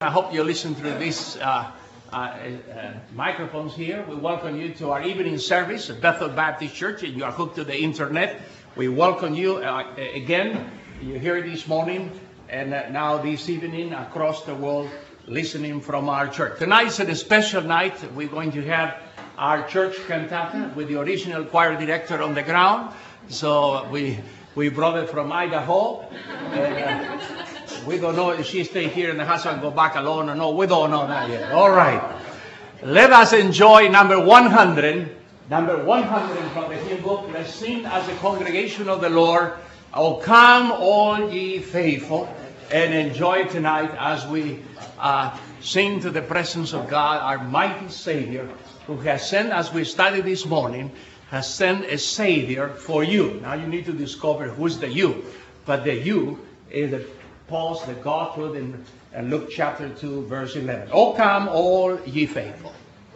I hope you listen through these microphones here. We welcome you to our evening service at Bethel Baptist Church, and you are hooked to the internet. We welcome you again. You're here this morning and now this evening across the world listening from our church. Tonight's a special night. We're going to have our church cantata with the original choir director on the ground. So we brought it from Idaho. And, we don't know if she stay here in the house and go back alone or no. We don't know that yet. All right. Let us enjoy number 100. Number 100 from the hymn book. Let's sing as a congregation of the Lord. Oh, come all ye faithful, and enjoy tonight as we sing to the presence of God, our mighty Savior, who has sent, as we studied this morning, has sent a Savior for you. Now you need to discover who's the you. But the you is the Paul's the God put in Luke chapter 2, verse 11. Oh, come all ye faithful.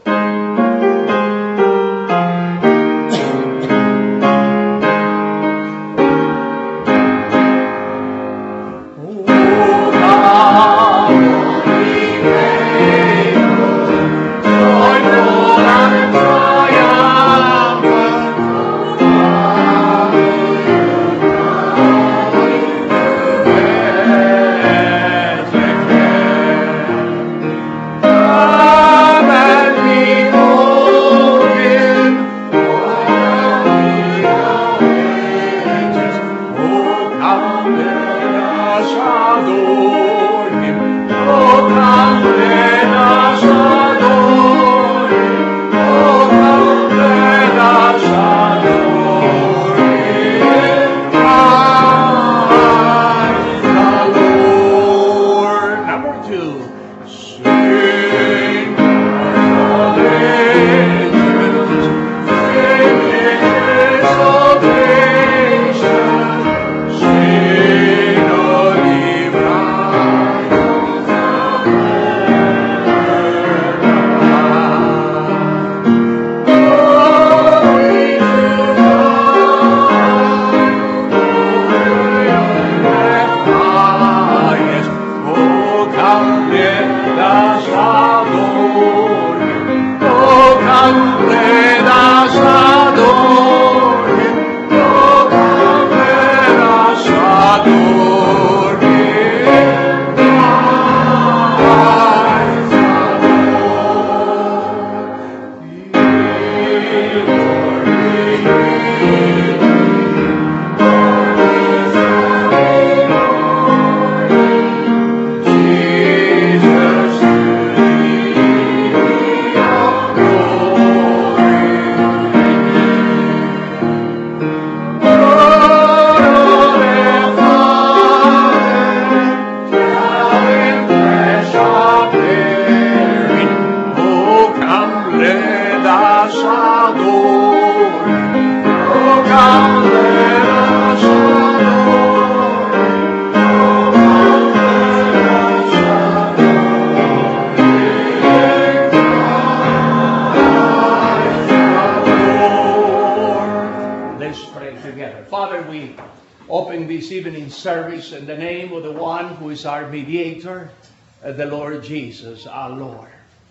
Service in the name of the one who is our mediator, the Lord Jesus, our Lord.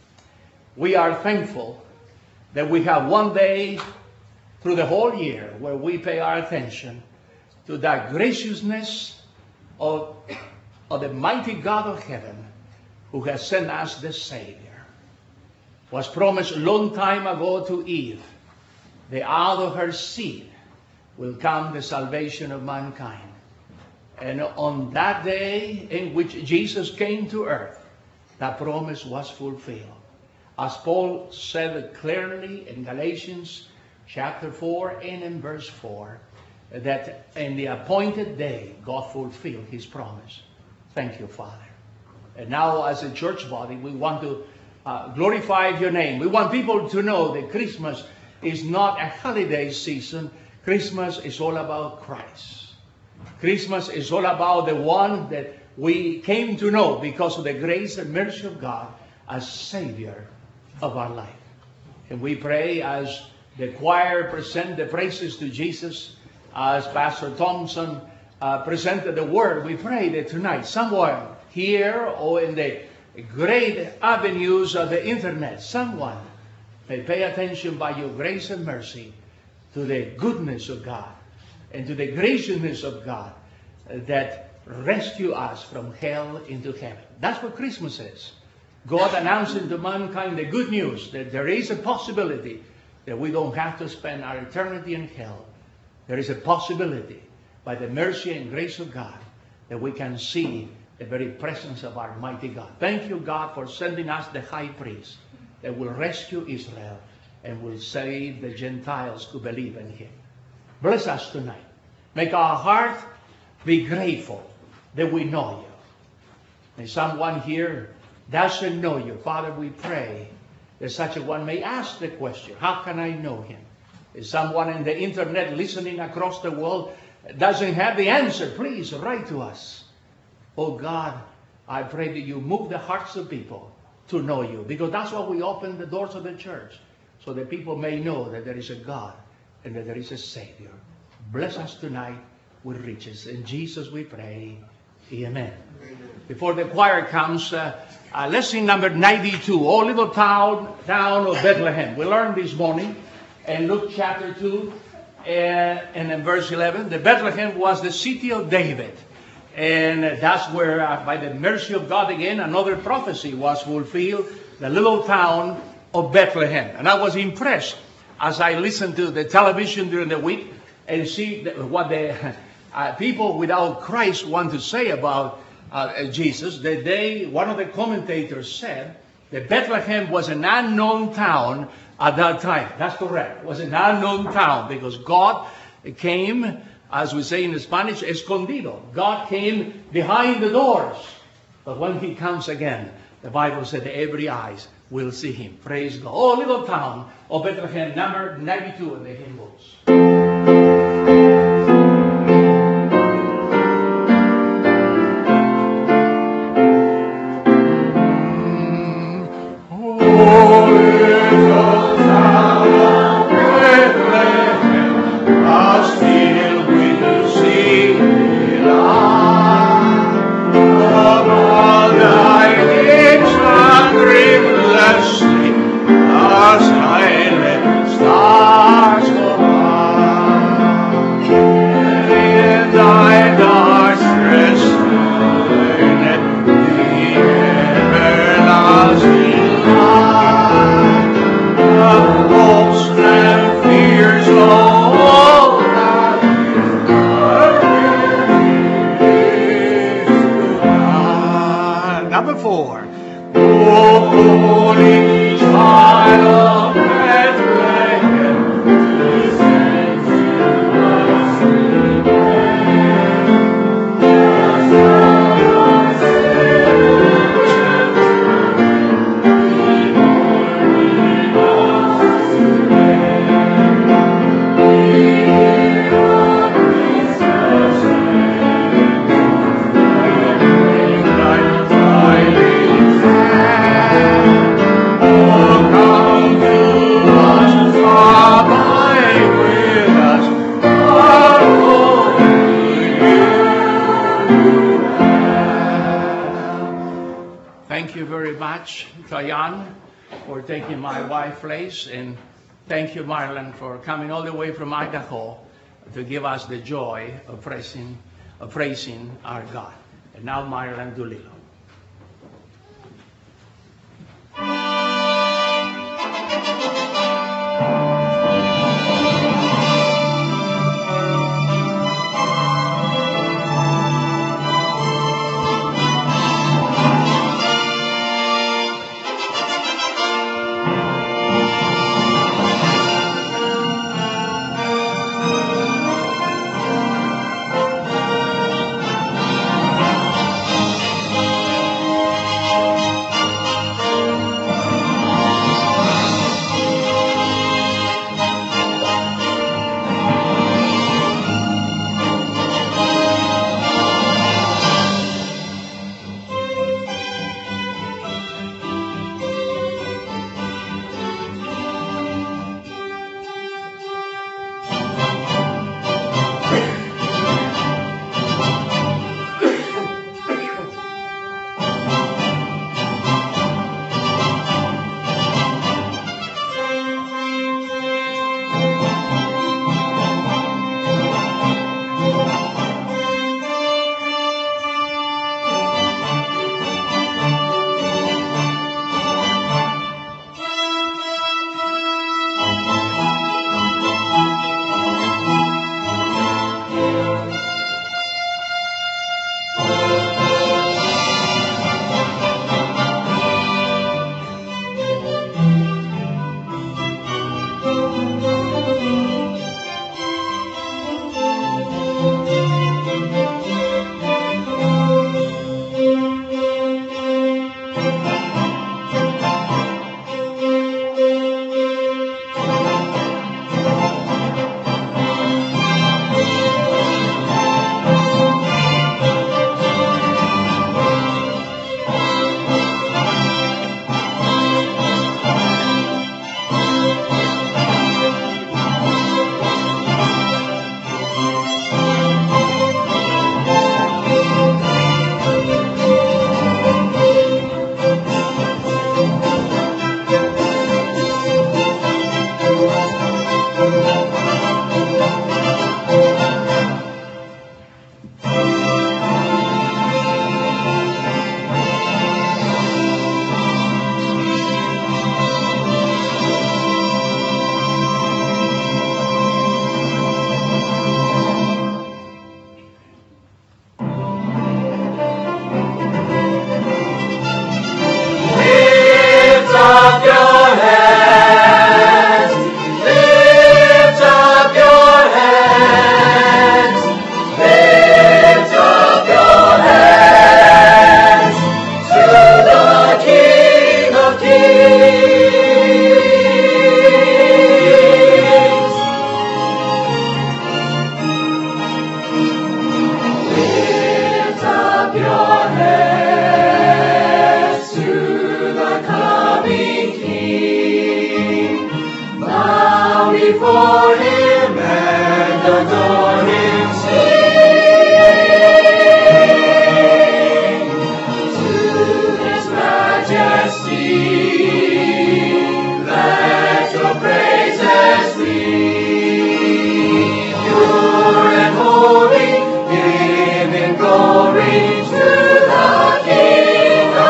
We are thankful that we have one day through the whole year where we pay our attention to that graciousness of the mighty God of heaven who has sent us the Savior. Was promised a long time ago to Eve, that out of her seed will come the salvation of mankind. And on that day in which Jesus came to earth, that promise was fulfilled. As Paul said clearly in Galatians chapter 4 and in verse 4, that in the appointed day, God fulfilled his promise. Thank you, Father. And now as a church body, we want to glorify your name. We want people to know that Christmas is not a holiday season. Christmas is all about Christ. Christmas is all about the one that we came to know because of the grace and mercy of God as Savior of our life. And we pray as the choir present the praises to Jesus, as Pastor Thompson presented the word, we pray that tonight someone here or in the great avenues of the internet, someone may pay attention by your grace and mercy to the goodness of God and to the graciousness of God that rescue us from hell into heaven. That's what Christmas is. God announcing to mankind the good news that there is a possibility that we don't have to spend our eternity in hell. There is a possibility by the mercy and grace of God that we can see the very presence of our mighty God. Thank you, God, for sending us the high priest that will rescue Israel and will save the Gentiles who believe in him. Bless us tonight. Make our heart be grateful that we know you. May someone here doesn't know you. Father, we pray that such a one may ask the question, how can I know him? If someone in the internet listening across the world doesn't have the answer, please write to us. Oh God, I pray that you move the hearts of people to know you, because that's why we open the doors of the church, so that people may know that there is a God and that there is a Savior. Bless us tonight with riches. In Jesus we pray. Amen. Before the choir comes, lesson number 92, O little town of Bethlehem. We learned this morning in Luke chapter 2 and in verse 11, that Bethlehem was the city of David. And that's where, by the mercy of God again, another prophecy was fulfilled, the little town of Bethlehem. And I was impressed as I listened to the television during the week and see what the people without Christ want to say about Jesus. That one of the commentators said that Bethlehem was an unknown town at that time. That's correct. It was an unknown town because God came, as we say in Spanish, escondido. God came behind the doors. But when he comes again, the Bible said that every eyes will see him. Praise God. Oh, little town of Bethlehem, number 92 in the hymn books. For taking my wife's place, and thank you, Marlon, for coming all the way from Idaho to give us the joy of praising our God. And now, Marlon Dulilo. adore him and adore him. Sing to his majesty. Let your praises ring. Pure and holy, giving glory to the King of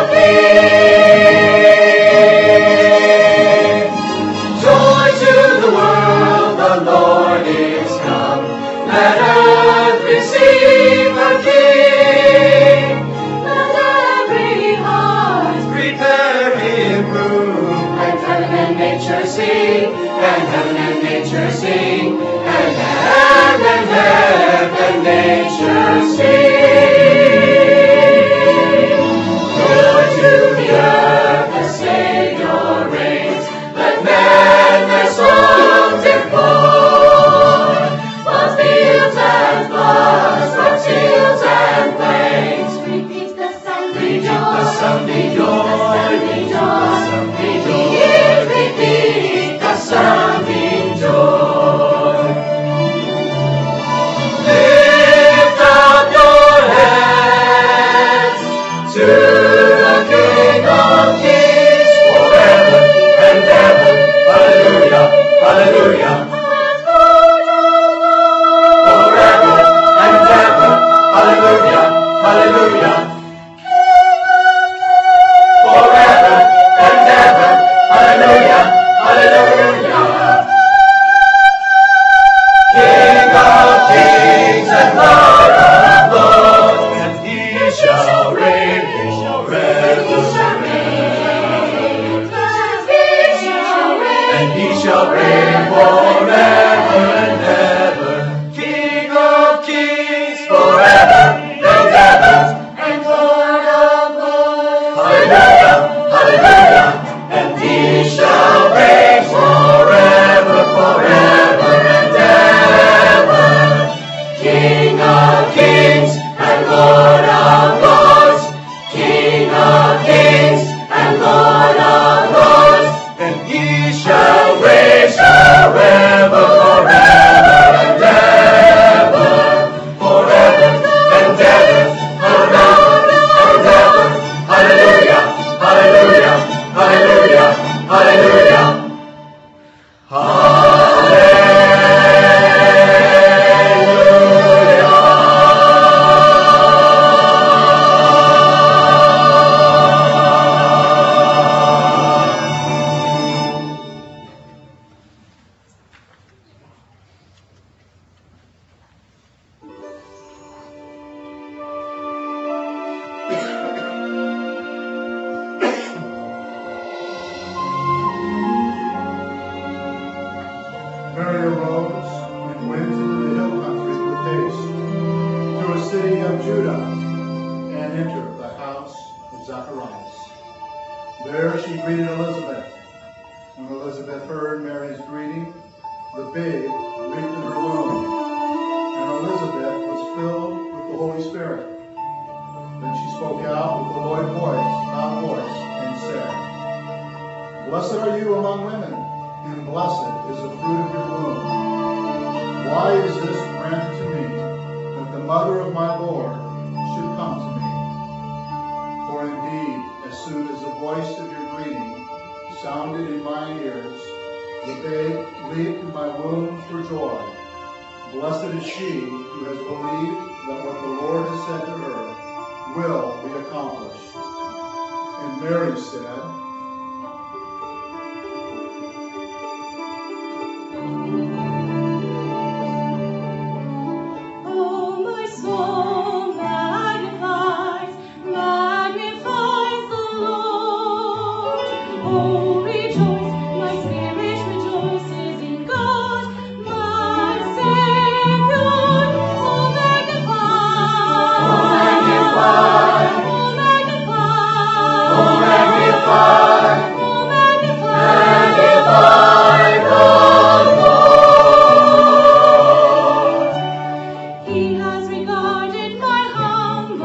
Kings. Joy to the world, the Lord is come. Let earth receive her King. Let every heart prepare him room. And heaven and nature sing, and heaven and nature sing, and heaven and nature sing. Good to the earth, the Savior reigns. Let men their songs employ. For fields and floods, rocks, hills and plains. Repeat the sounding joy. Repeat the sounding joy. Repeat the sounding joy. Lift up your hands to the King of Kings forever and ever. Hallelujah, hallelujah. Forever and ever. Hallelujah, hallelujah. Forever and ever. Hallelujah, hallelujah. King of kings and Lord of lords, and he shall reign forever. And he shall reign forever and ever. King of kings forever and ever. And Lord of lords. Hallelujah, hallelujah. And he shall reign forever, forever and ever. King of kings and Lord of lords. King of kings and Lord of lords. And he shall reign forever, forever and ever. Forever and ever, forever and ever. Hallelujah, hallelujah, hallelujah, hallelujah. Mary arose and went into the hill country with haste to a city of Judah and entered the house of Zacharias. There she greeted Elizabeth. When Elizabeth heard Mary's greeting, the babe leaped in her womb, and Elizabeth was filled with the Holy Spirit. Then she spoke out with a loud voice, and said, Blessed are you among women, and blessed is the fruit of your womb. Why is this granted to me, that the mother of my Lord should come to me? For indeed, as soon as the voice of your greeting sounded in my ears, the babe leaped in my womb for joy. Blessed is she who has believed that what the Lord has said to her will be accomplished. And Mary said,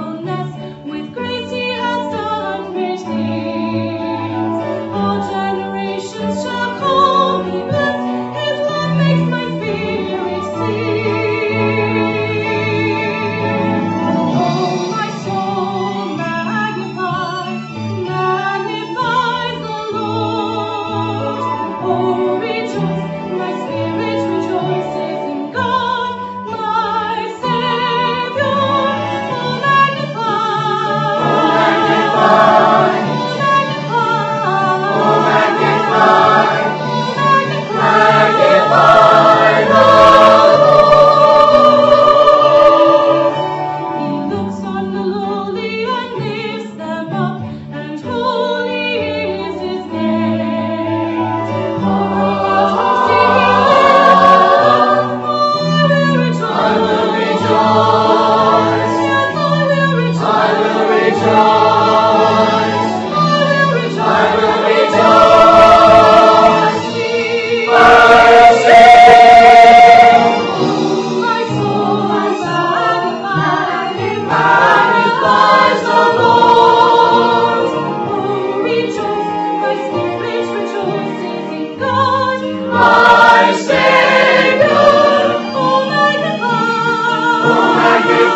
Generation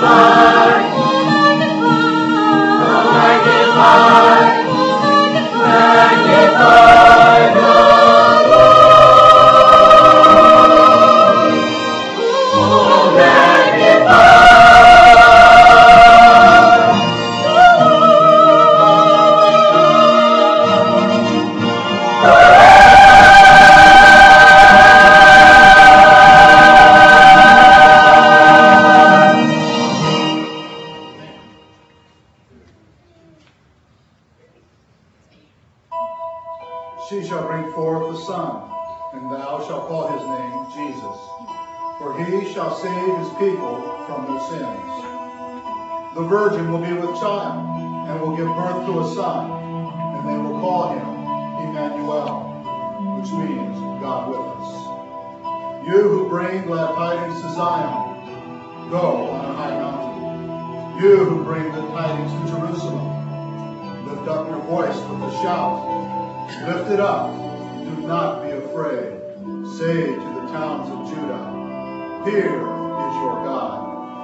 She shall bring forth a son, and thou shalt call his name Jesus. For he shall save his people from their sins. The virgin will be with child, and will give birth to a son, and they will call him Emmanuel, which means God with us. You who bring glad tidings to Zion, go on a high mountain. You who bring good tidings to Jerusalem, lift up your voice with a shout. Lift it up, do not be afraid. Say to the towns of Judah, here is your God.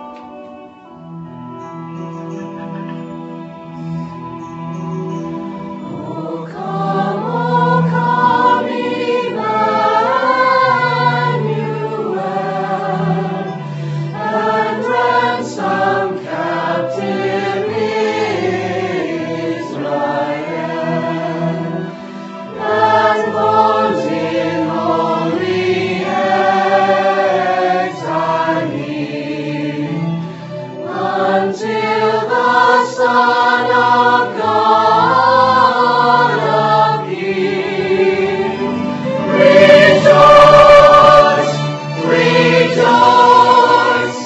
Oh come, Emmanuel, and ransom captive Israel. And those in holy exile until the Son of God appear. Rejoice, rejoice,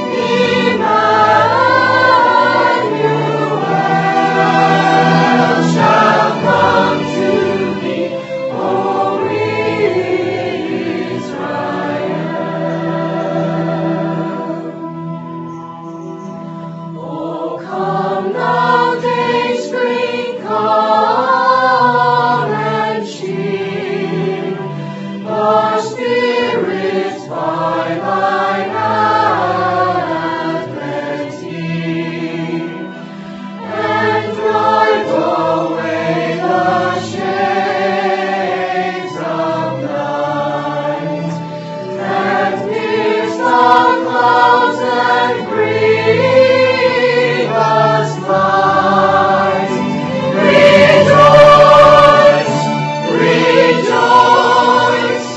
Emmanuel shall come to thee, O Israel. Oh, come now, day spring, come and cheer our spirits by thine advent here, and drive away the shades of night, and pierce the clouds and bring us light. Rejoice, rejoice,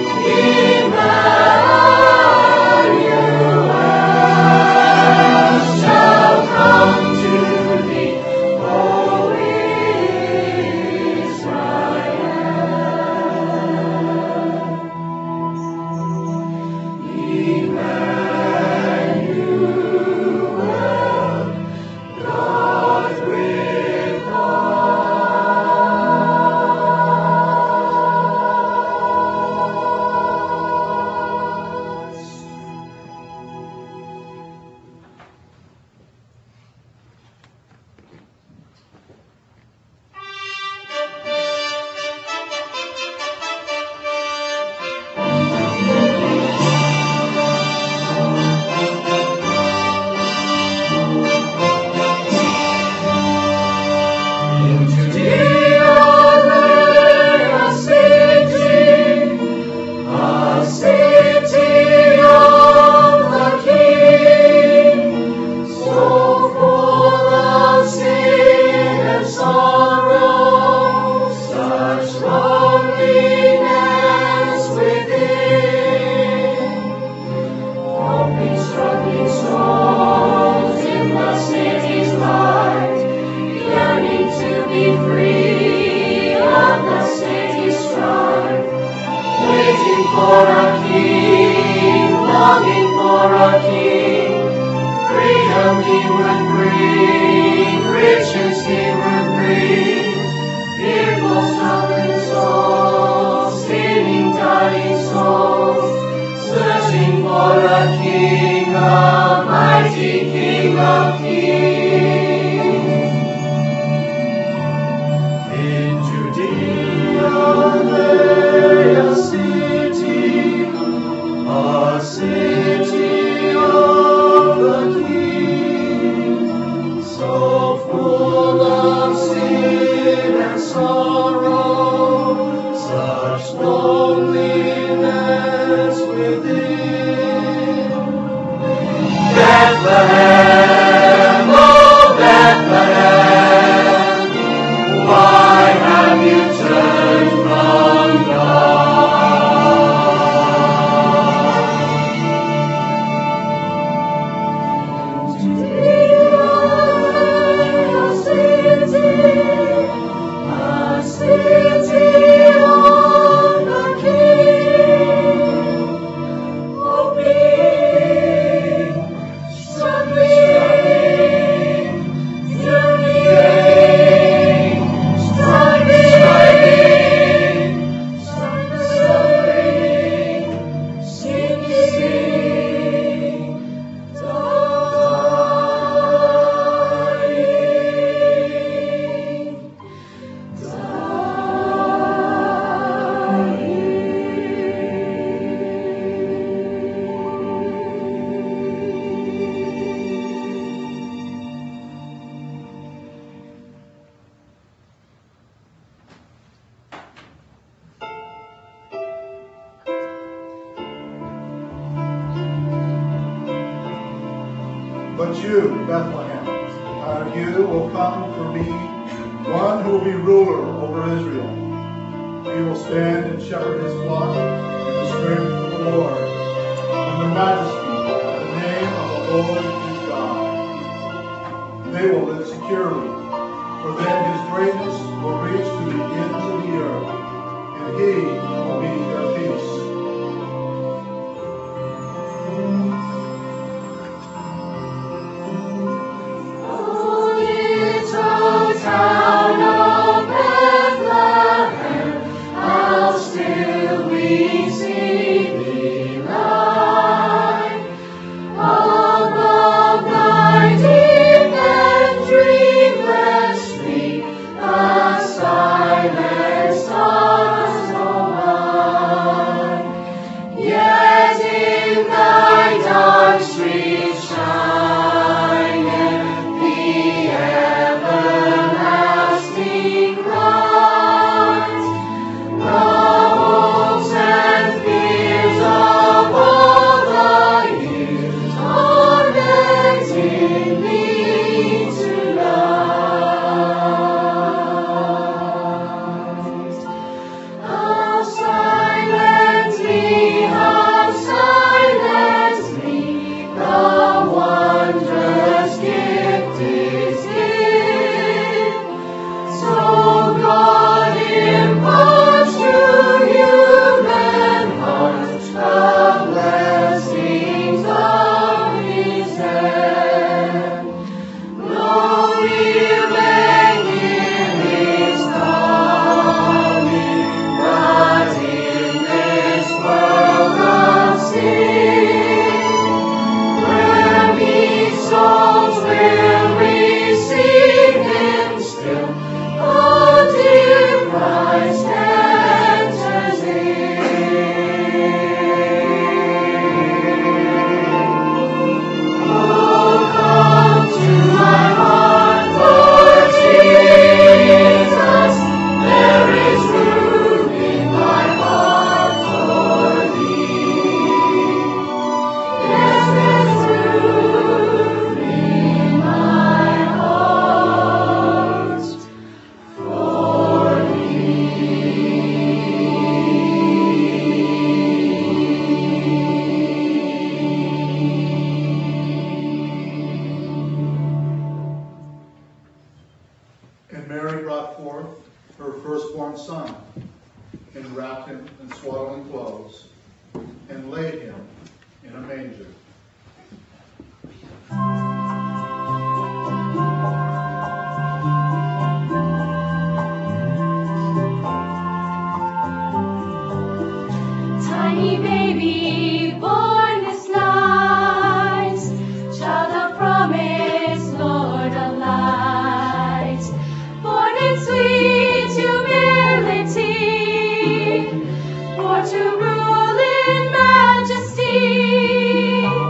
Emmanuel shall come to thee, O Israel. Emmanuel, God with us. In Judea lay a city of the King, so full of sin and sorrow, such loneliness within. Pumping, struggling souls in the city's light, yearning to be free of the city's strife, waiting for a king, longing for a king. Freedom he would bring, riches he would bring. Fearful, suffering souls, sinning, dying souls, searching for a king, a mighty King of kings. In Judea lay a city sorrow, such loneliness within. Bethlehem, oh Bethlehem, why have you turned from But you, Bethlehem, out of you will come for me one who will be ruler over Israel. He will stand and shepherd his flock in the strength of the Lord, in the majesty of the name of the Lord his God. They will live securely, for then his greatness will reach to the ends of the earth, and he will be their peace. Town of Bethlehem, how still we see thee lie. Above thy deep and dreamless sleep, the silent stars go by. Yet in thy dark streets shineth the everlasting light. The hopes and fears of all the years are met in thee tonight. How silently the wondrous gift is given. So God imparts to human hearts the blessings of his hand. Glory when in his coming, but in this world of sin, where these souls will receive him still, oh dear Christ enters in. Oh, come to my heart, Lord Jesus, there is room in my heart for thee. Yes, there's room in my heart for And Mary brought forth her firstborn son, and wrapped him in swaddling clothes, and laid him in a manger. Tiny baby born this night, child of promise, Lord of light, born in sweet humility, for to rule in majesty.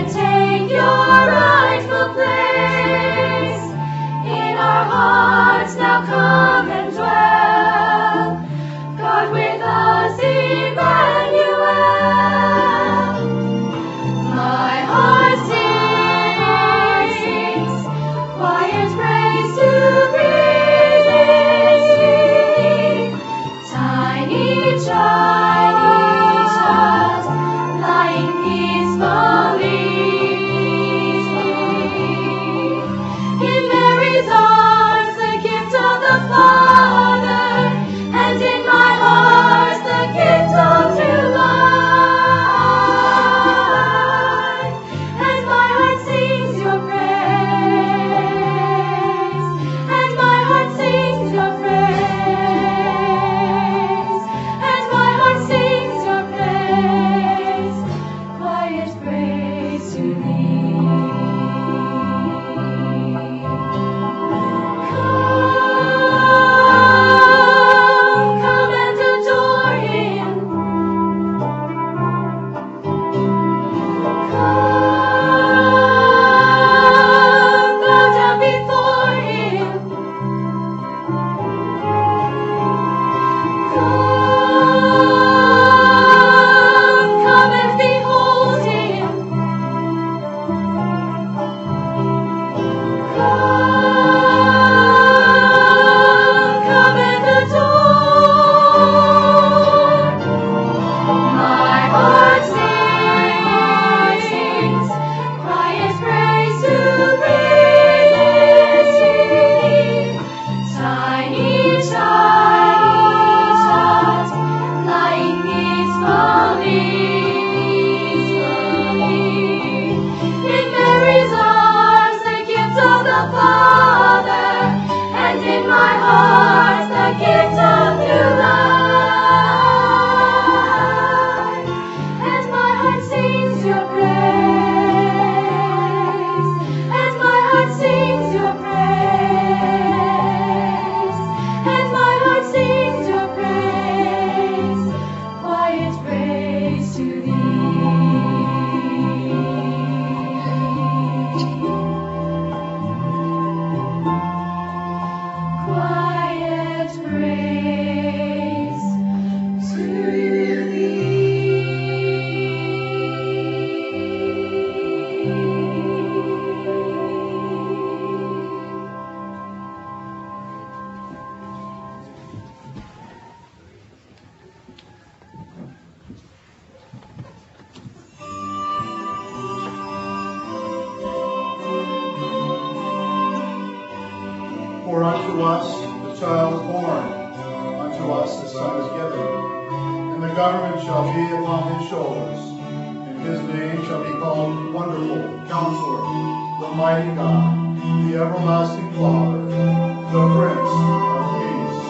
For unto us the child is born, unto us the son is given, and the government shall be upon his shoulders, and his name shall be called Wonderful, Counselor, the Mighty God, the Everlasting Father, the Prince of Peace.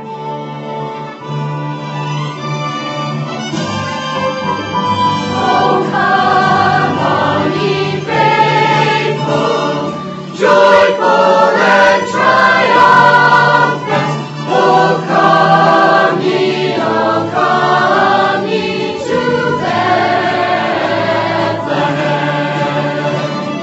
Oh, come, all ye faithful, joyful and triumphant. Oh, come ye to Bethlehem.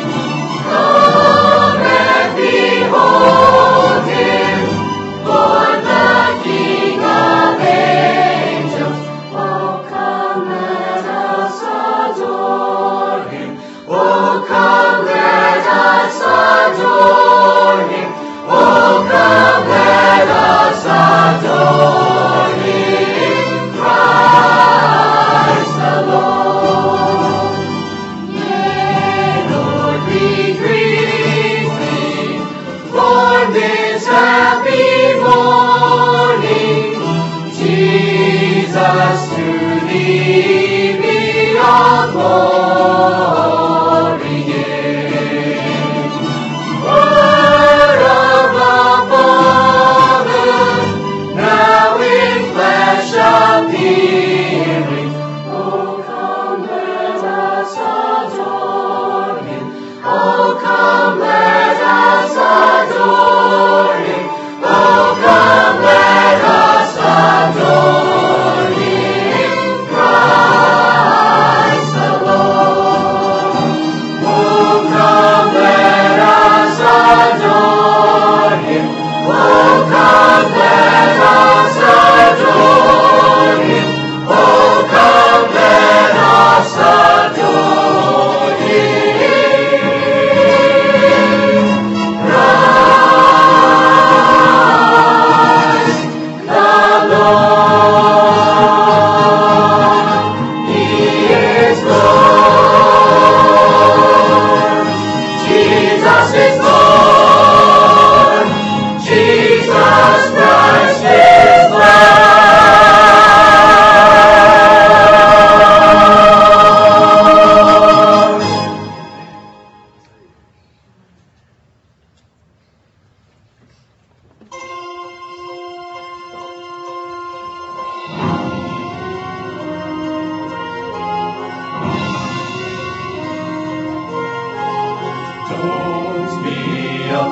Come and behold him, born the King of angels. Oh, come, let us adore him. Oh, come, let us adore him. Oh, come, let us adore him, Christ the Lord. Yea, Lord, we greet thee, born this happy morning. Jesus, to thee be all glory given.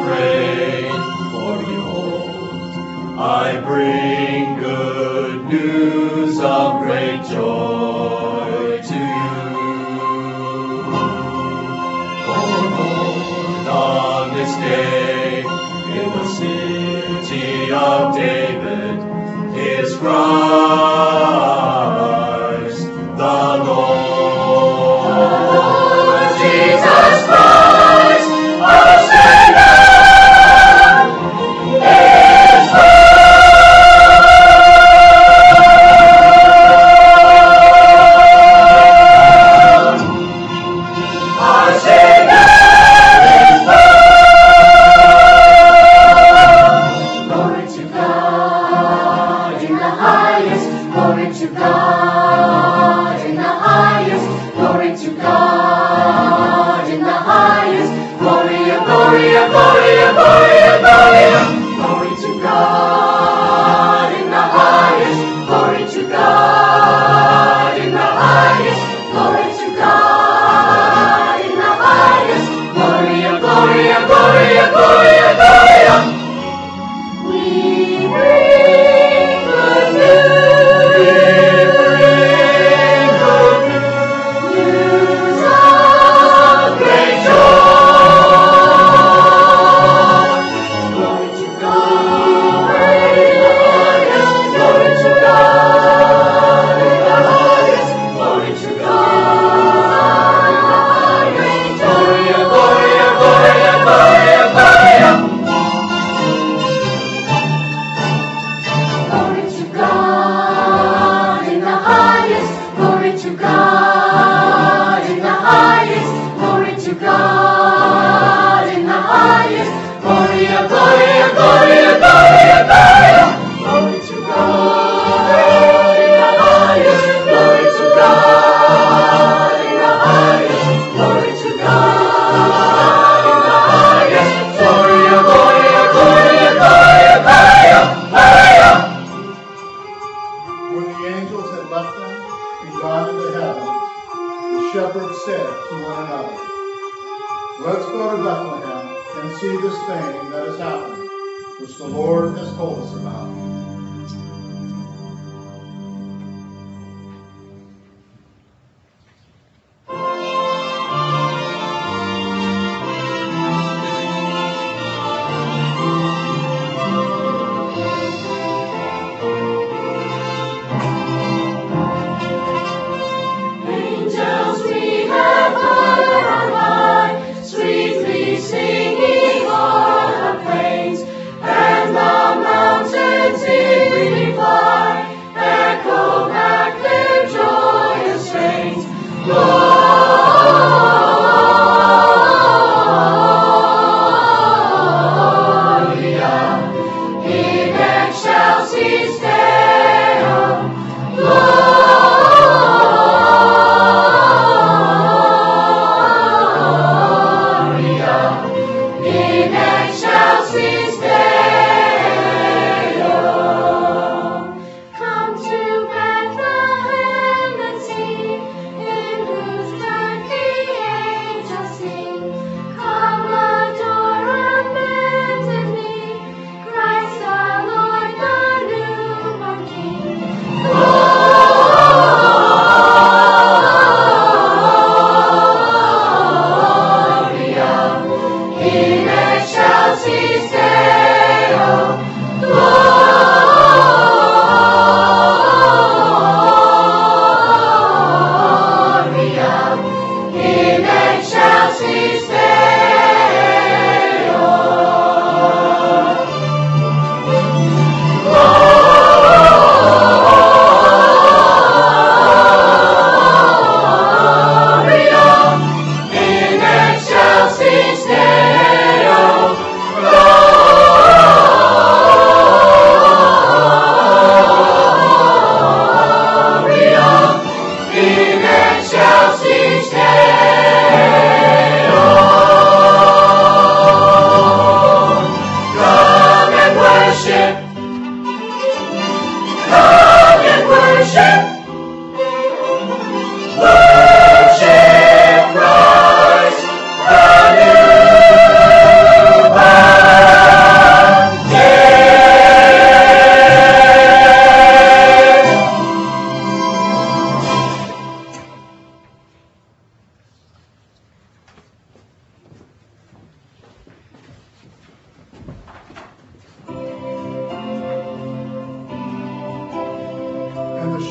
afraid, for behold, I bring good news of great joy to you. For on this day, in the city of David, is Christ the Lord. Jesus Christ, our Savior, is born. Our Savior is born. Glory to God in the highest. Glory to God in the highest. Glory to God in the highest. Gloria, Gloria, Gloria, Gloria, Gloria. Glory to God in the highest. Glory to God in the highest. Glory to God in the highest. Gloria, Gloria, Gloria, Gloria, Gloria. We bring good news. We bring good news of great joy. Glory to God in the highest. Glory to God in the highest. Glory to God in the highest. Gloria, Gloria, Gloria, Gloria, Gloria. Glory to God in the highest. Glory to God in the highest. Glory to God in the highest. Gloria, Gloria, Gloria, Gloria, Gloria. Glory to God in the highest. Glory to God in the highest. Glory to God in the highest. Gloria, Gloria, Gloria, Gloria, Gloria, Gloria. When the angels had left them and gone into heaven, the shepherds said to one another, "Let's go to Bethlehem and see this thing that has happened, which the Lord has told us about." Angels we have heard on high, sweetly singing o'er the plains, and the mountains in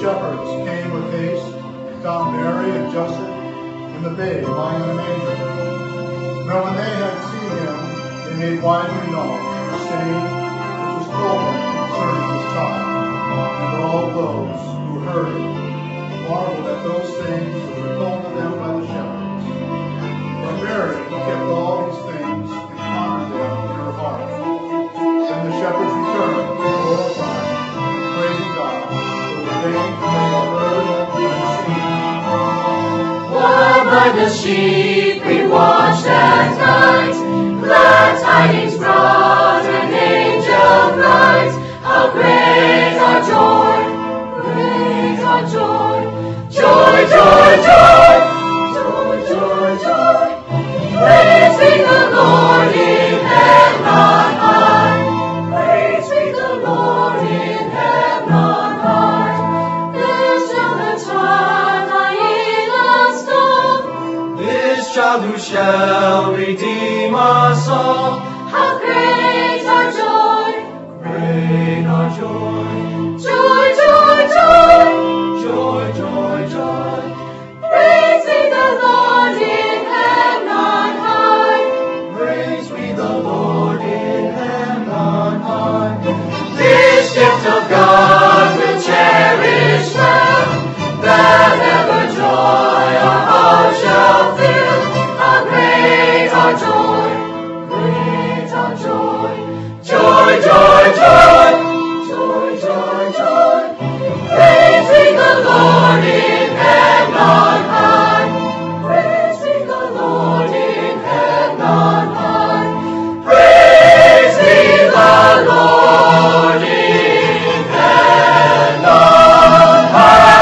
shepherds came with haste and found Mary and Joseph and the babe lying in a manger. Now when they had seen him, they made widely known the saying which was told them concerning this child. And all those who heard it marveled at those things which were told to them by the shepherds. But Mary kept all these things and pondered them in her heart. Then the shepherds returned, glorifying, praising God for the things they had heard and seen. While by the sheep we watched at night, glad tidings brought an angel bright. How great our joy, great our joy, joy, joy, joy, joy, joy, joy. Praise be the Lord in heaven on high. Praise be the Lord in heaven on high. This shall the child lie in a stall. This child who shall redeem us all. How great our joy, Great our joy, joy, joy, joy. joy, joy, joy. Praise be the Lord in heaven on high. Praise be the Lord in heaven on high. This gift of God will cherish well, that ever joy our heart shall fill. How great our joy, great our joy, joy, joy, joy, joy, joy, joy. Praise be the Lord in heaven on high. Praise be the Lord in heaven on high. Praise be the Lord in heaven on high.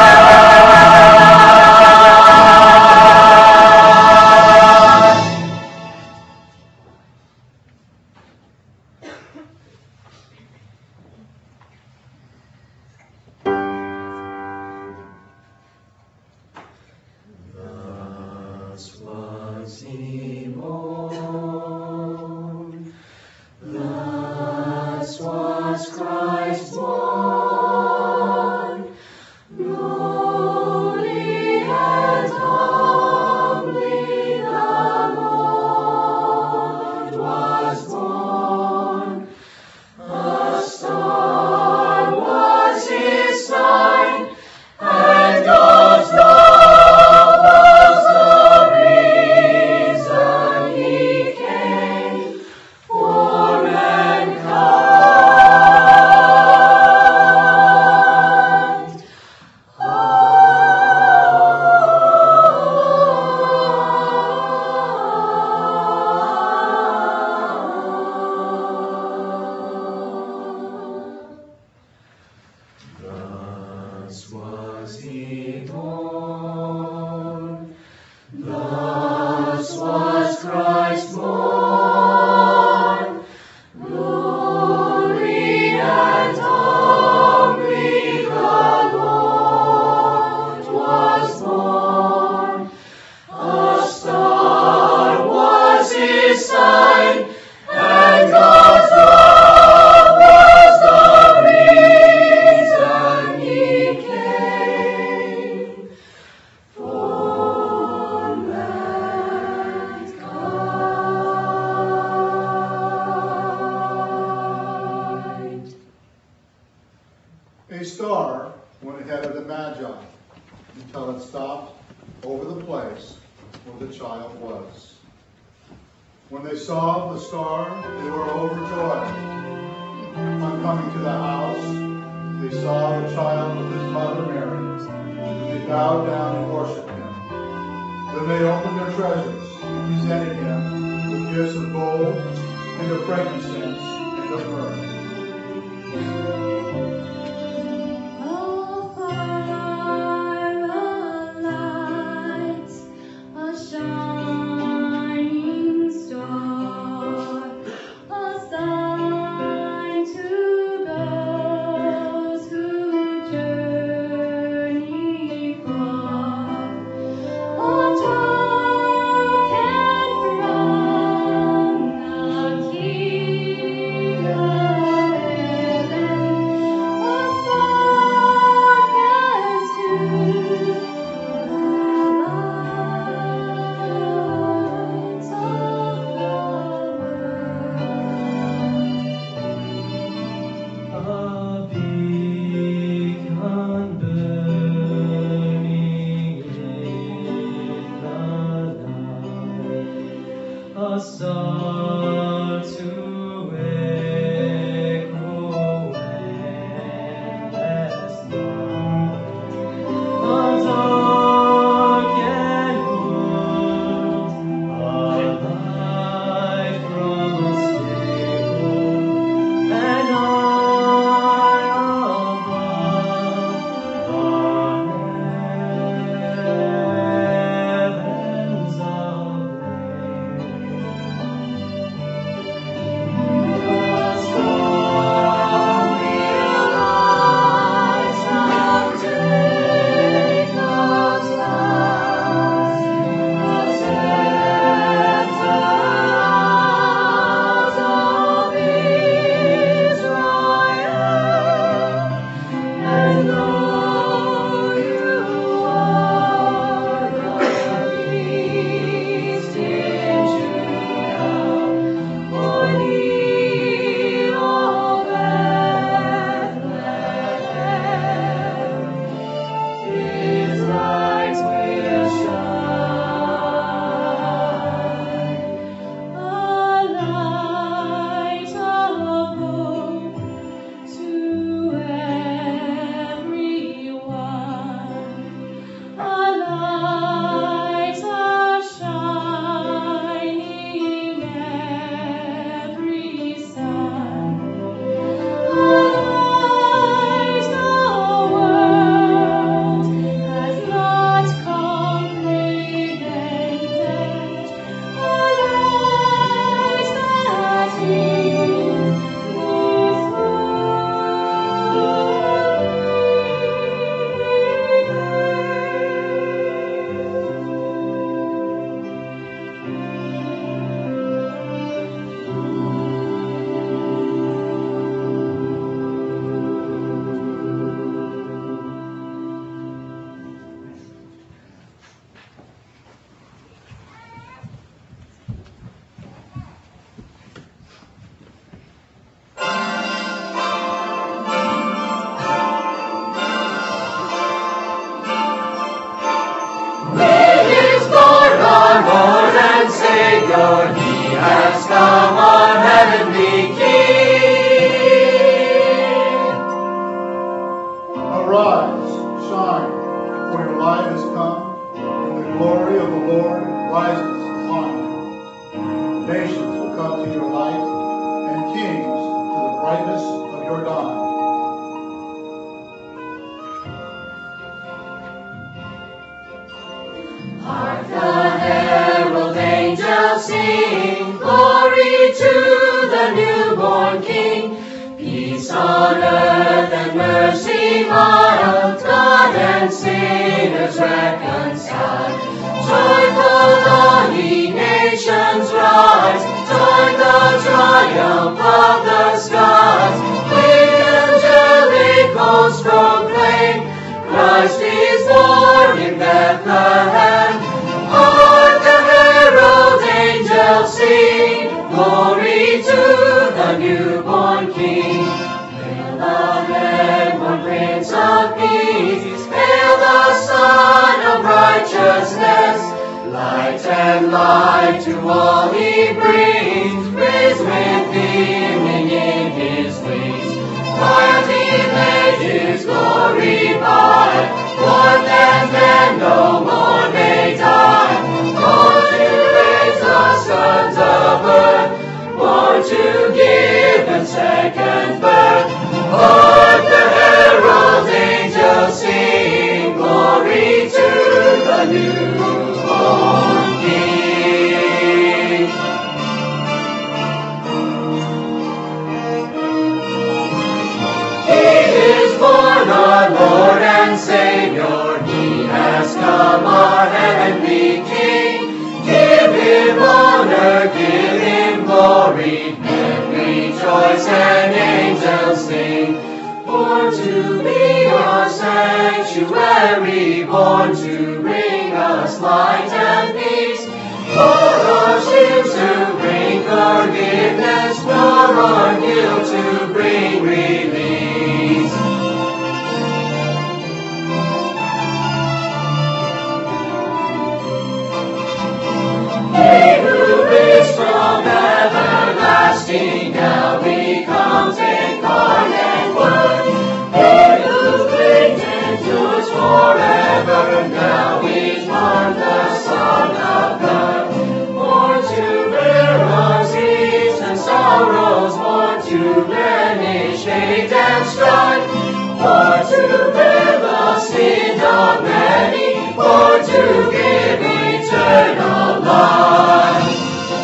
Thus was he born. Thus was Christ born, lowly and humbly the Lord was born. A star was his sign, and God's love was the reason he came for mankind. Thus was he born. Thus was Christ born, lowly and humbly the Lord was born. A star was his sign, and God's love was the reason he came for mankind. A star went ahead of the Magi until it stopped over the place where the child was. When they saw the star, they were overjoyed. On coming to the house, they saw the child with his mother Mary, and they bowed down and worshipped him. Then they opened their treasures and presented him with gifts of gold and of frankincense and of myrrh. A shining star, a sign to those who journey far, a token from the King of heaven. the sun to echo endless night. The darkened world, a light from the stable, and high above the heavens of He who bestows bear the sin of many, or to give eternal life.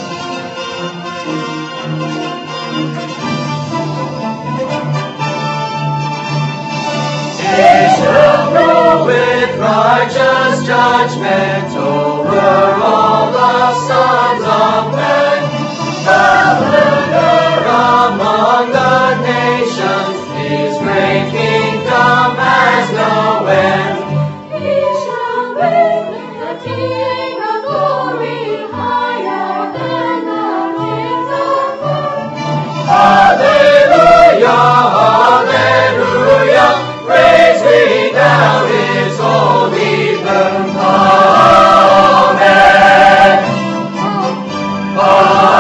He shall rule with righteous judgment over all the sons of men. Governor among the nations, his great kingdom has no end. He shall reign, the King of glory, higher than the kings of earth. Hallelujah, hallelujah, praise we now his holy birth. Amen. Amen.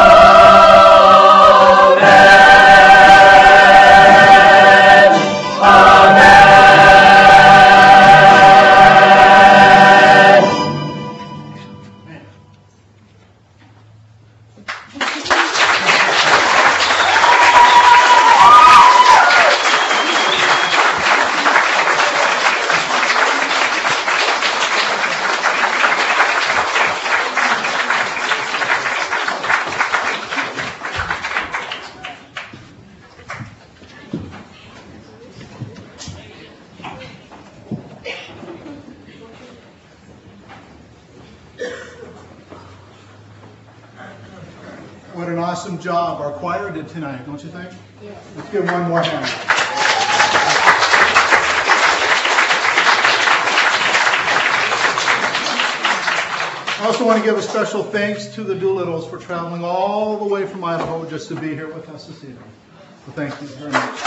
What an awesome job our choir did tonight, don't you think? Yes. Let's give one more hand. I also want to give a special thanks to the Doolittles for traveling all the way from Idaho just to be here with us this evening. So thank you very much.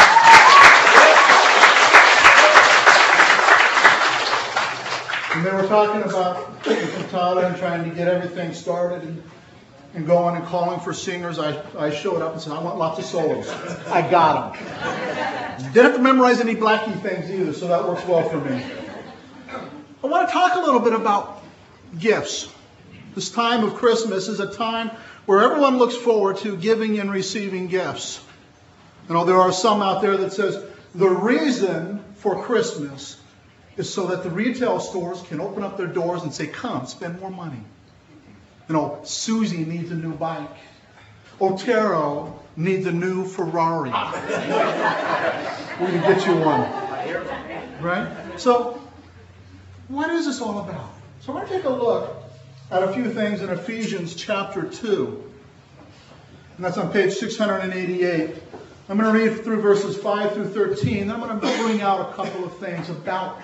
And they were talking about Tyler and trying to get everything started and going and calling for singers. I showed up and said, I want lots of solos. I got them. Didn't have to memorize any Blackie things either, so that works well for me. I want to talk a little bit about gifts. This time of Christmas is a time where everyone looks forward to giving and receiving gifts. You know, there are some out there that says the reason for Christmas is so that the retail stores can open up their doors and say, come, spend more money. You know, Susie needs a new bike. Otero needs a new Ferrari. We can get you one. Right? So, what is this all about? So we're going to take a look at a few things in Ephesians chapter 2. And that's on page 688. I'm going to read through verses 5 through 13. Then I'm going to bring out a couple of things about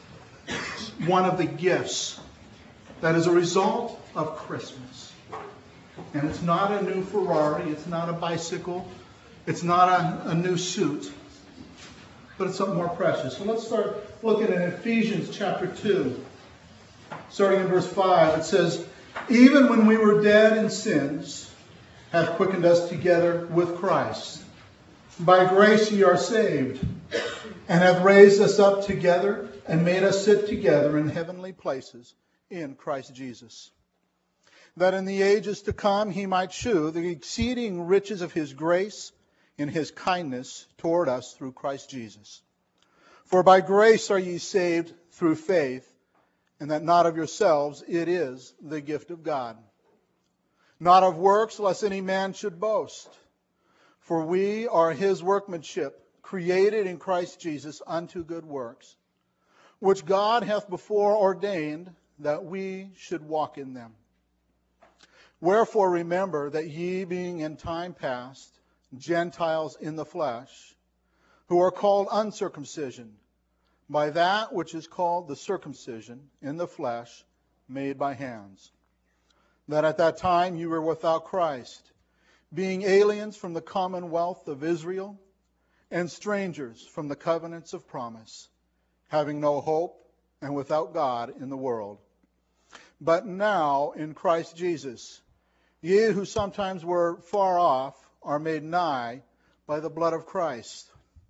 one of the gifts that is a result of Christmas. And it's not a new Ferrari, it's not a bicycle, it's not a new suit, but it's something more precious. So let's start looking at Ephesians chapter 2. Starting in verse 5, it says, even when we were dead in sins, hath quickened us together with Christ. By grace ye are saved, and hath raised us up together, and made us sit together in heavenly places in Christ Jesus, that in the ages to come he might shew the exceeding riches of his grace in his kindness toward us through Christ Jesus. For by grace are ye saved through faith, and that not of yourselves, it is the gift of God. Not of works, lest any man should boast. For we are his workmanship, created in Christ Jesus unto good works, which God hath before ordained that we should walk in them. Wherefore remember that ye, being in time past Gentiles in the flesh, who are called uncircumcision, by that which is called the circumcision in the flesh, made by hands, that at that time you were without Christ, being aliens from the commonwealth of Israel, and strangers from the covenants of promise, having no hope and without God in the world. But now in Christ Jesus, ye who sometimes were far off are made nigh by the blood of Christ.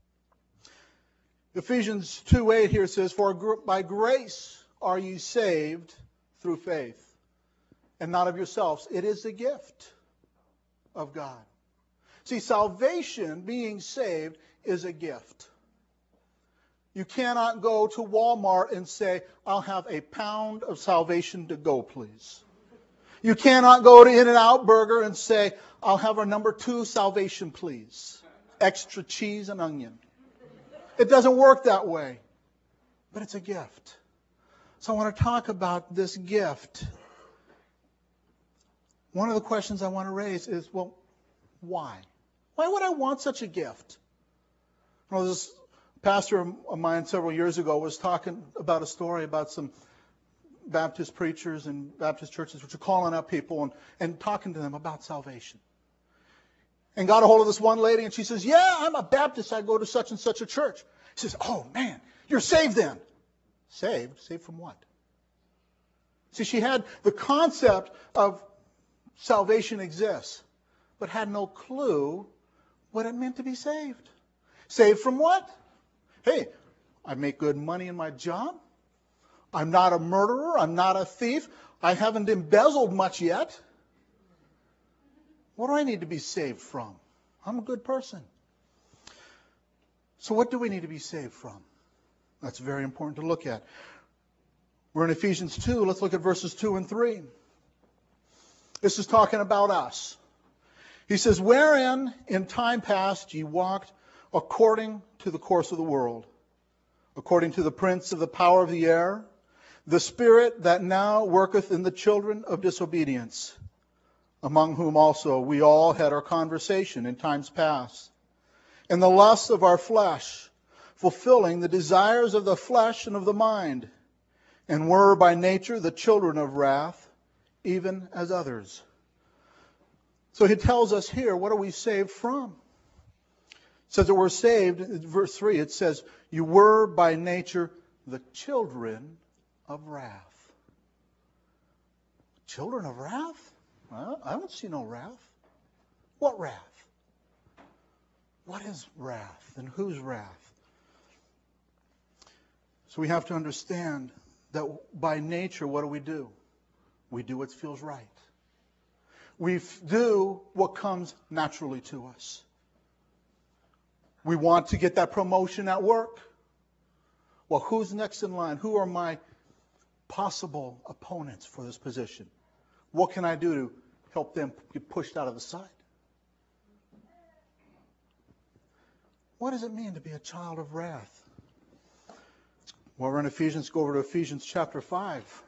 Ephesians 2:8 here says, for by grace are ye saved through faith, and not of yourselves. It is the gift of God. See, salvation, being saved, is a gift. You cannot go to Walmart and say, I'll have a pound of salvation to go, please. You cannot go to In-N-Out Burger and say, I'll have our number 2 salvation, please. Extra cheese and onion. It doesn't work that way. But it's a gift. So I want to talk about this gift. One of the questions I want to raise is, well, why? Why would I want such a gift? Well, this pastor of mine several years ago was talking about a story about some Baptist preachers and Baptist churches which are calling out people and talking to them about salvation. And got a hold of this one lady, and she says, yeah, I'm a Baptist. I go to such and such a church. He says, oh, man, you're saved then. Saved? Saved from what? See, she had the concept of salvation exists, but had no clue what it meant to be saved. Saved from what? Hey, I make good money in my job. I'm not a murderer. I'm not a thief. I haven't embezzled much yet. What do I need to be saved from? I'm a good person. So what do we need to be saved from? That's very important to look at. We're in Ephesians 2. Let's look at verses 2 and 3. This is talking about us. He says, wherein in time past ye walked according to the course of the world, according to the prince of the power of the air, the spirit that now worketh in the children of disobedience, among whom also we all had our conversation in times past, in the lusts of our flesh, fulfilling the desires of the flesh and of the mind, and were by nature the children of wrath, even as others. So he tells us here, what are we saved from? It says that we're saved, in verse 3, it says, you were by nature the children of wrath. Children of wrath? Well, I don't see no wrath. What wrath? What is wrath? And whose wrath? So we have to understand that by nature, what do? We do what feels right. We do what comes naturally to us. We want to get that promotion at work. Well, who's next in line? Who are my possible opponents for this position? What can I do to help them get pushed out of the side? What does it mean to be a child of wrath? Well, we're in Ephesians. Go over to Ephesians chapter 5.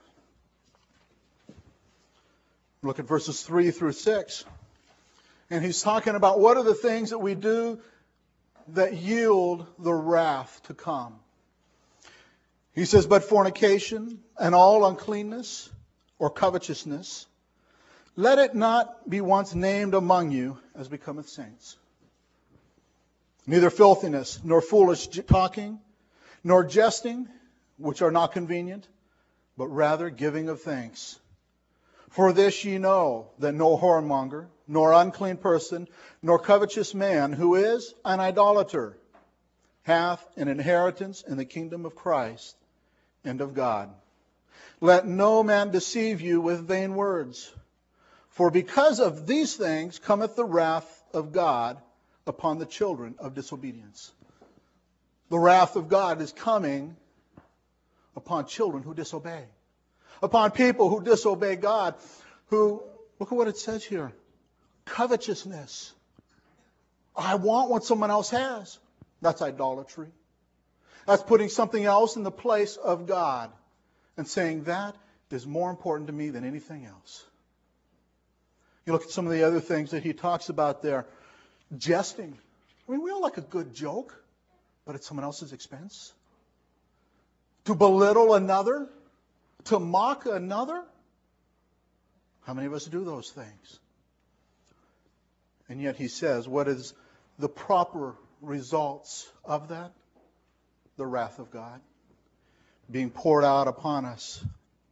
Look at verses 3 through 6. And he's talking about what are the things that we do that yield the wrath to come. He says, but fornication and all uncleanness or covetousness, let it not be once named among you as becometh saints. Neither filthiness, nor foolish talking, nor jesting, which are not convenient, but rather giving of thanks. For this ye know, that no whoremonger, nor unclean person, nor covetous man, who is an idolater, hath an inheritance in the kingdom of Christ and of God. Let no man deceive you with vain words. For because of these things cometh the wrath of God upon the children of disobedience. The wrath of God is coming upon children who disobey. Upon people who disobey God, who, look at what it says here, covetousness. I want what someone else has. That's idolatry. That's putting something else in the place of God and saying that is more important to me than anything else. You look at some of the other things that he talks about there. Jesting. I mean, we all like a good joke, but at someone else's expense. To belittle another, to mock another. How many of us do those things? And yet he says, what is the proper results of that? The wrath of God being poured out upon us.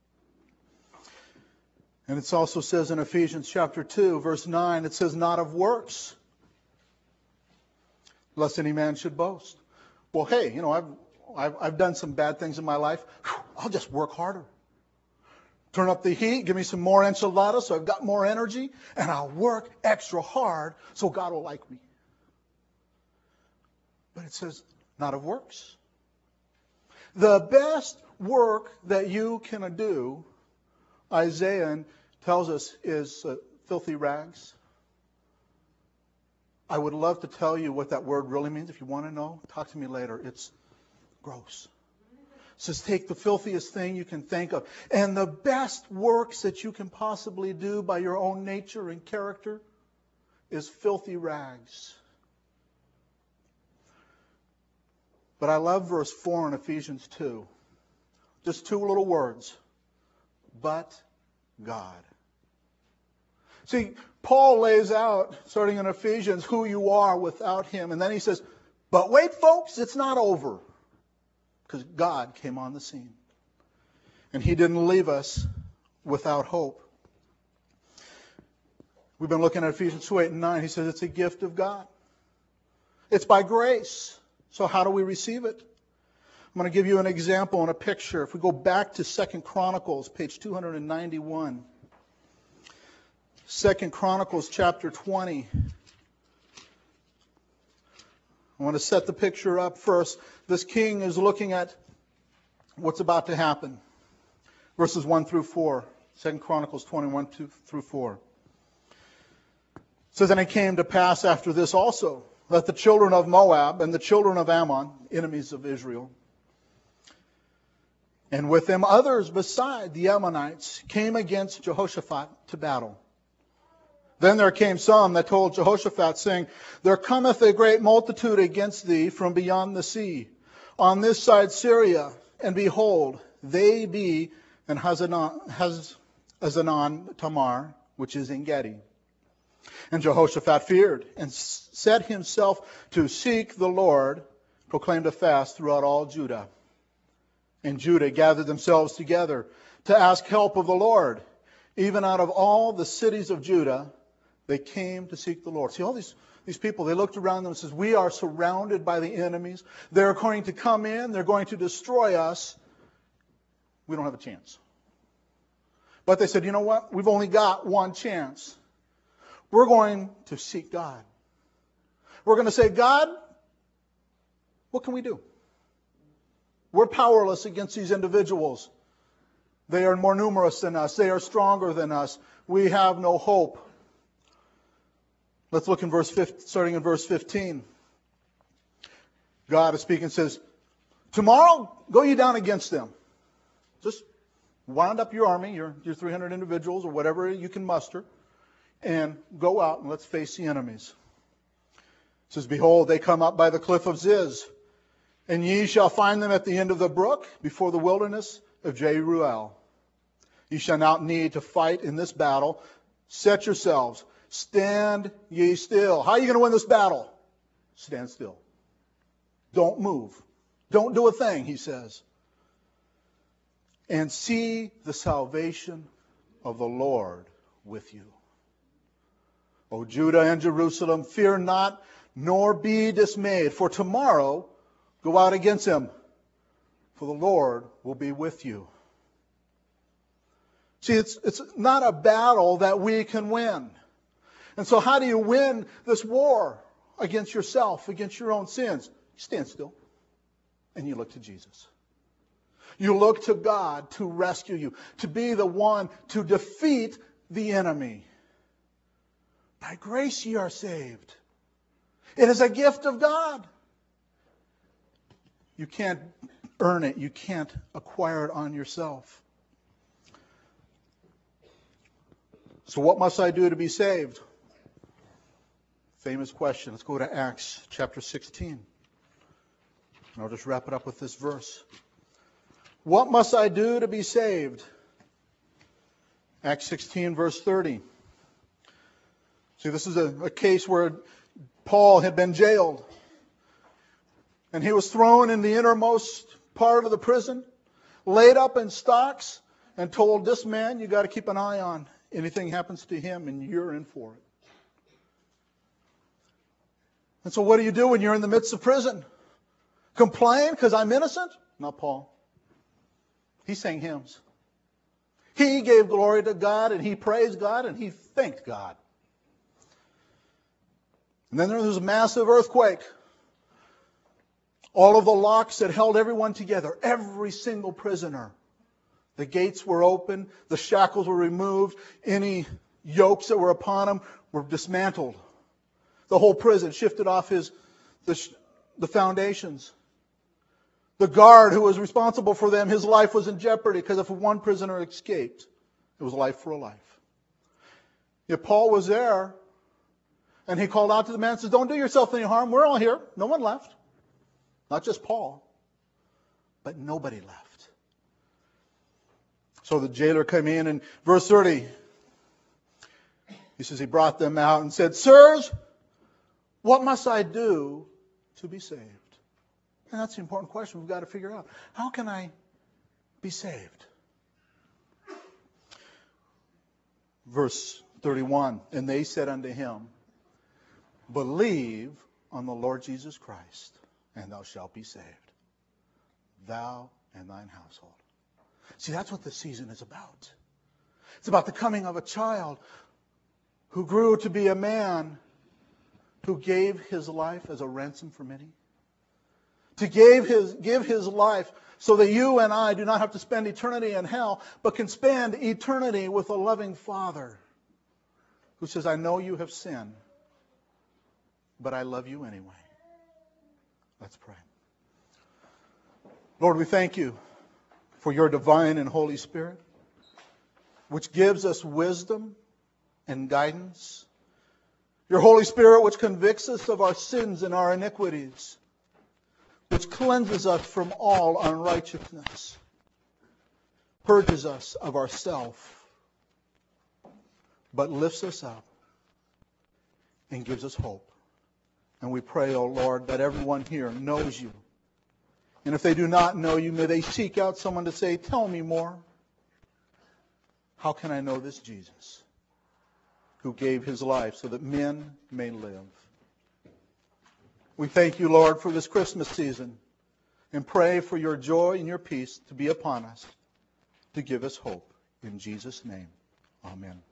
And it also says in Ephesians chapter 2, verse 9, it says, not of works, lest any man should boast. Well, hey, you know, I've done some bad things in my life. I'll just work harder. Turn up the heat, give me some more enchiladas so I've got more energy, and I'll work extra hard so God will like me. But it says, not of works. The best work that you can do, Isaiah tells us, is filthy rags. I would love to tell you what that word really means. If you want to know, talk to me later. It's gross. It says take the filthiest thing you can think of. And the best works that you can possibly do by your own nature and character is filthy rags. But I love verse 4 in Ephesians 2. Just two little words. But God. See, Paul lays out, starting in Ephesians, who you are without Him. And then he says, but wait, folks, it's not over. Because God came on the scene. And He didn't leave us without hope. We've been looking at Ephesians 2, 8, and 9. He says it's a gift of God. It's by grace. So how do we receive it? I'm going to give you an example and a picture. If we go back to 2 Chronicles, page 291. 2 Chronicles chapter 20. I want to set the picture up first. This king is looking at what's about to happen. Verses 1 through 4. 2 Chronicles 21 through 4. It says, and it came to pass after this also, that the children of Moab and the children of Ammon, enemies of Israel, and with them others beside the Ammonites, came against Jehoshaphat to battle. Then there came some that told Jehoshaphat, saying, there cometh a great multitude against thee from beyond the sea, on this side Syria, and behold, they be in Hazanon Tamar, which is En Gedi. And Jehoshaphat feared, and set himself to seek the Lord, proclaimed a fast throughout all Judah. And Judah gathered themselves together to ask help of the Lord. Even out of all the cities of Judah, they came to seek the Lord. See, all these people, they looked around them and says, we are surrounded by the enemies. They're going to come in. They're going to destroy us. We don't have a chance. But they said, you know what? We've only got one chance. We're going to seek God. We're going to say, God, what can we do? We're powerless against these individuals. They are more numerous than us. They are stronger than us. We have no hope. Let's look in starting in verse 15. God is speaking and says, tomorrow go ye down against them. Just wind up your army, your 300 individuals or whatever you can muster, and go out and let's face the enemies. It says, behold, they come up by the cliff of Ziz, and ye shall find them at the end of the brook before the wilderness of Jeruel. Ye shall not need to fight in this battle. Set yourselves. Stand ye still. How are you going to win this battle? Stand still. Don't move. Don't do a thing, he says. And see the salvation of the Lord with you. O Judah and Jerusalem, fear not, nor be dismayed. For tomorrow go out against him, for the Lord will be with you. See, it's not a battle that we can win. And so how do you win this war against yourself, against your own sins? You stand still and you look to Jesus. You look to God to rescue you, to be the one to defeat the enemy. By grace ye are saved. It is a gift of God. You can't earn it. You can't acquire it on yourself. So what must I do to be saved? Famous question. Let's go to Acts chapter 16. And I'll just wrap it up with this verse. What must I do to be saved? Acts 16 verse 30. See, this is a case where Paul had been jailed. And he was thrown in the innermost part of the prison, laid up in stocks, and told, this man you got to keep an eye on. Anything happens to him and you're in for it. And so what do you do when you're in the midst of prison? Complain because I'm innocent? Not Paul. He sang hymns. He gave glory to God and he praised God and he thanked God. And then there was a massive earthquake. All of the locks that held everyone together, every single prisoner. The gates were open, the shackles were removed, any yokes that were upon him were dismantled. The whole prison shifted off the foundations. The guard who was responsible for them, his life was in jeopardy because if one prisoner escaped, it was life for a life. Yet Paul was there, and he called out to the man and says, "Don't do yourself any harm. We're all here. No one left." Not just Paul, but nobody left. So the jailer came in, and verse 30, he says he brought them out and said, "Sirs, what must I do to be saved?" And that's the important question we've got to figure out. How can I be saved? Verse 31, and they said unto him, "Believe on the Lord Jesus Christ, and thou shalt be saved, thou and thine household." See, that's what the season is about. It's about the coming of a child who grew to be a man who gave his life as a ransom for many. To give his life so that you and I do not have to spend eternity in hell, but can spend eternity with a loving Father who says, "I know you have sinned, but I love you anyway." Let's pray. Lord, we thank you for your divine and Holy Spirit, which gives us wisdom and guidance. Your Holy Spirit, which convicts us of our sins and our iniquities, which cleanses us from all unrighteousness, purges us of ourself, but lifts us up and gives us hope. And we pray, O Lord, that everyone here knows you. And if they do not know you, may they seek out someone to say, "Tell me more. How can I know this Jesus who gave his life so that men may live?" We thank you, Lord, for this Christmas season and pray for your joy and your peace to be upon us, to give us hope. In Jesus' name, amen.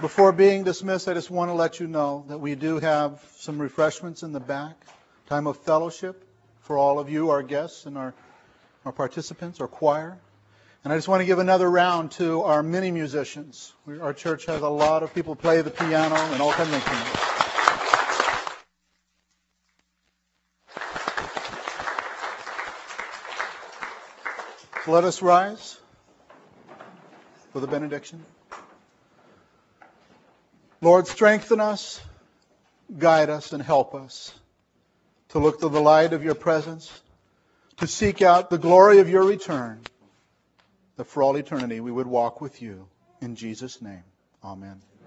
Before being dismissed, I just want to let you know that we do have some refreshments in the back. Time of fellowship for all of you, our guests and our participants, our choir. And I just want to give another round to our many musicians. Our church has a lot of people play the piano and all kinds of instruments. So let us rise for the benediction. Lord, strengthen us, guide us, and help us to look to the light of your presence, to seek out the glory of your return, that for all eternity we would walk with you. In Jesus' name, amen.